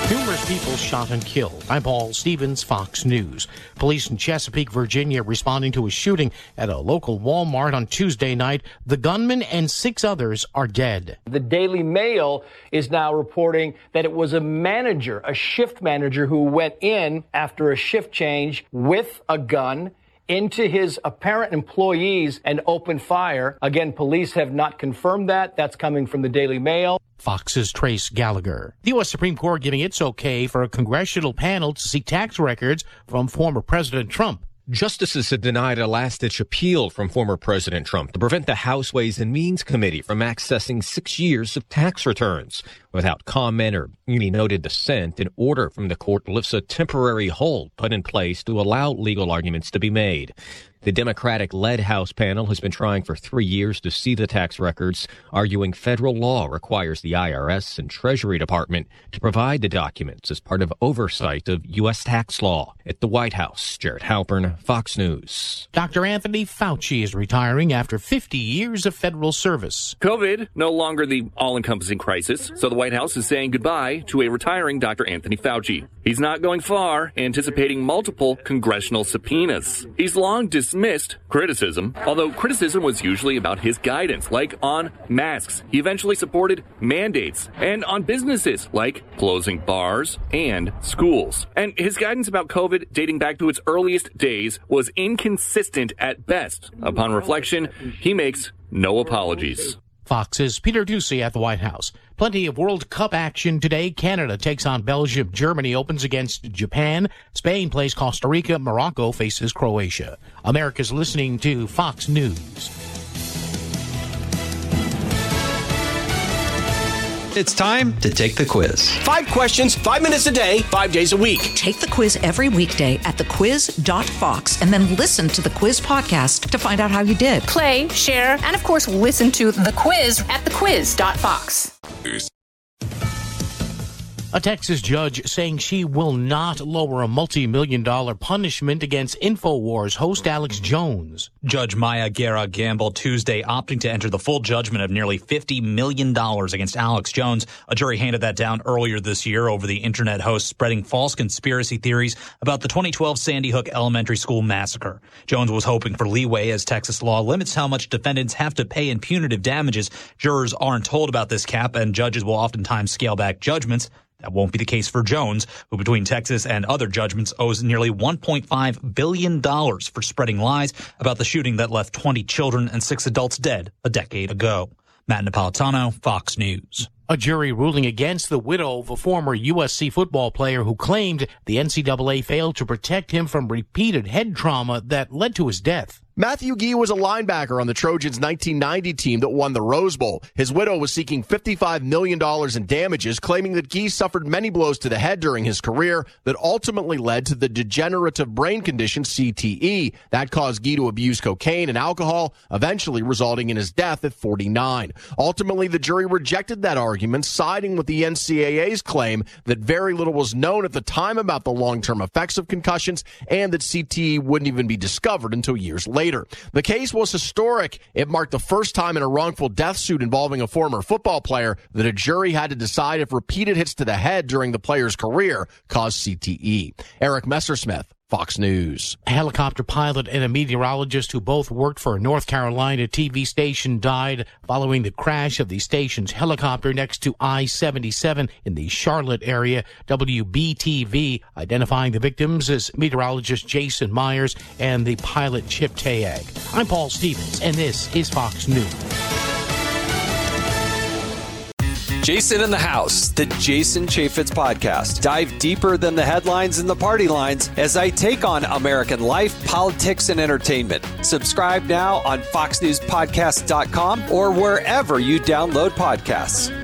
Numerous people shot and killed. I'm Paul Stevens, Fox News. Police in Chesapeake, Virginia, responding to a shooting at a local Walmart on Tuesday night. The gunman and 6 others are dead. The Daily Mail is now reporting that it was a shift manager, who went in after a shift change with a gun into his apparent employees and opened fire. Again, police have not confirmed that. That's coming from the Daily Mail. Fox's Trace Gallagher. The U.S. Supreme Court giving its okay for a congressional panel to see tax records from former President Trump. Justices have denied a last-ditch appeal from former President Trump to prevent the House Ways and Means Committee from accessing 6 years of tax returns. Without comment or any noted dissent, an order from the court lifts a temporary hold put in place to allow legal arguments to be made. The Democratic-led House panel has been trying for 3 years to see the tax records, arguing federal law requires the IRS and Treasury Department to provide the documents as part of oversight of U.S. tax law. At the White House, Jared Halpern, Fox News. Dr. Anthony Fauci is retiring after 50 years of federal service. COVID, no longer the all-encompassing crisis, so the White House is saying goodbye to a retiring Dr. Anthony Fauci. He's not going far, anticipating multiple congressional subpoenas. He's long dismissed criticism, although criticism was usually about his guidance, like on masks. He eventually supported mandates, and on businesses, like closing bars and schools. And his guidance about COVID, dating back to its earliest days, was inconsistent at best. Upon reflection, he makes no apologies. Fox's Peter Doocy at the White House. Plenty of World Cup action today. Canada takes on Belgium. Germany opens against Japan. Spain plays Costa Rica. Morocco faces Croatia. America's listening to Fox News. It's time to take the quiz. 5 questions, 5 minutes a day, 5 days a week. Take the quiz every weekday at thequiz.fox and then listen to the quiz podcast to find out how you did. Play, share, and of course, listen to the quiz at thequiz.fox. A Texas judge saying she will not lower a multi-million-dollar punishment against InfoWars host Alex Jones. Judge Maya Guerra Gamble Tuesday opting to enter the full judgment of nearly $50 million against Alex Jones. A jury handed that down earlier this year over the internet host spreading false conspiracy theories about the 2012 Sandy Hook Elementary School massacre. Jones was hoping for leeway as Texas law limits how much defendants have to pay in punitive damages. Jurors aren't told about this cap, and judges will oftentimes scale back judgments. That won't be the case for Jones, who between Texas and other judgments owes nearly $1.5 billion for spreading lies about the shooting that left 20 children and 6 adults dead a decade ago. Matt Napolitano, Fox News. A jury ruling against the widow of a former USC football player who claimed the NCAA failed to protect him from repeated head trauma that led to his death. Matthew Gee was a linebacker on the Trojans' 1990 team that won the Rose Bowl. His widow was seeking $55 million in damages, claiming that Gee suffered many blows to the head during his career that ultimately led to the degenerative brain condition CTE. That caused Gee to abuse cocaine and alcohol, eventually resulting in his death at 49. Ultimately, the jury rejected that argument, siding with the NCAA's claim that very little was known at the time about the long-term effects of concussions and that CTE wouldn't even be discovered until years later. The case was historic. It marked the first time in a wrongful death suit involving a former football player that a jury had to decide if repeated hits to the head during the player's career caused CTE. Eric Messersmith, Fox News. A helicopter pilot and a meteorologist who both worked for a North Carolina TV station died following the crash of the station's helicopter next to I-77 in the Charlotte area. WBTV identifying the victims as meteorologist Jason Myers and the pilot Chip Tayag. I'm Paul Stevens, and this is Fox News. Jason in the House, the Jason Chaffetz podcast. Dive deeper than the headlines and the party lines as I take on American life, politics, and entertainment. Subscribe now on FoxNewsPodcast.com or wherever you download podcasts.